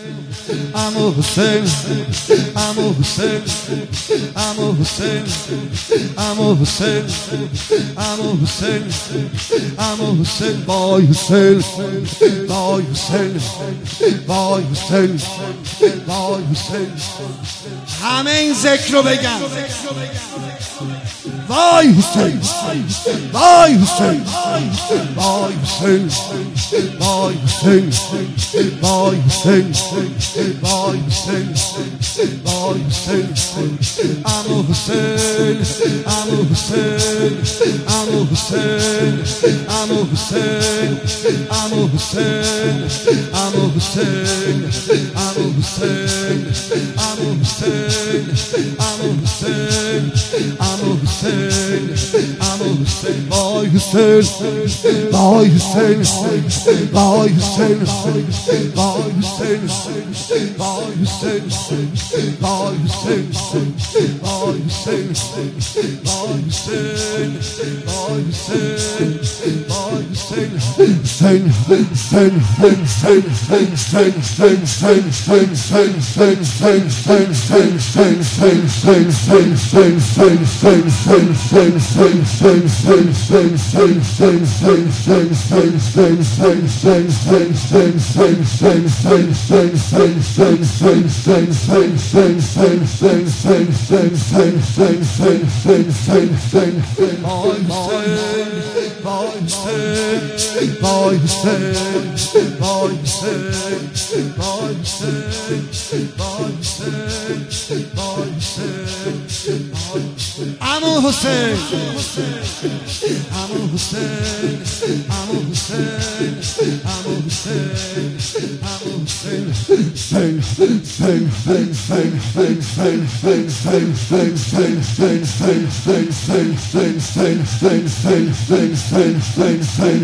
عمو حسین عمو حسین عمو حسین عمو حسین عمو حسین عمو حسین وای حسین وای حسین وای حسین وای حسین همه این ذکر رو بگن وای حسین وای حسین وای حسین وای حسین وای حسین وای حسین وای حسین عمو حسین عمو حسین عمو حسین عمو حسین عمو حسین عمو حسین عمو حسین عمو حسین عمو حسین عمو حسین عمو حسین وای حسین وای حسین وای حسین وای حسین وای حسین وای حسین وای حسین وای حسین وای حسین وای حسین حسین حسین حسین حسین حسین حسین حسین عمو حسین عمو حسین عمو حسین عمو حسین عمو حسین حسین حسین حسین حسین حسین حسین حسین حسین حسین حسین حسین حسین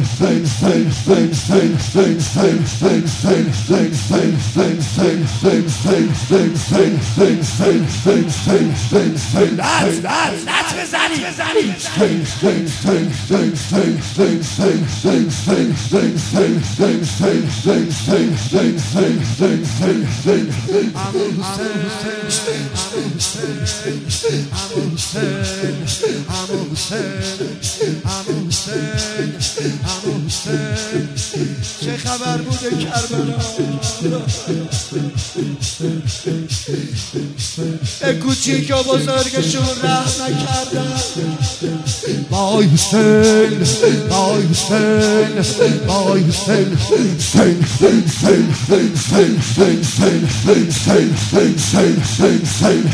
چه خبر بوده کربلا کوچیک و بزرگشون رحم نکردن وای حسین وای حسین وای حسین حسین حسین حسین حسین حسین حسین حسین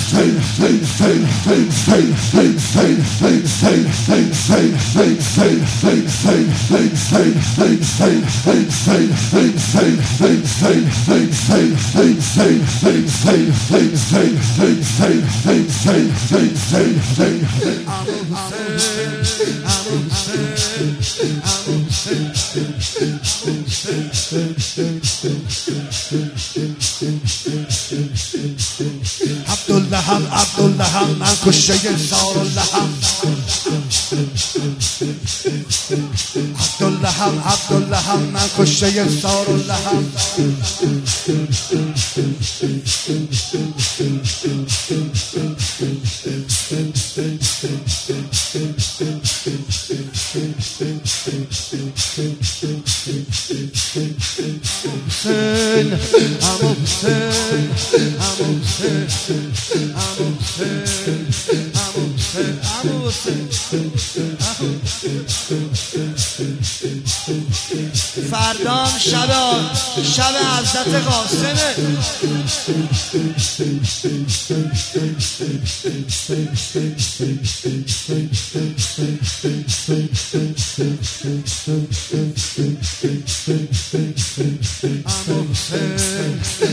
عبداللهم عبداللهم من کشته زاراللهم عبداللهم عبداللهم من کشته زاراللهم حسین عمو حسین عمو حسین عمو حسین عمو حسین عمو حسین فردام شب حضرت قاسمه عمو حسین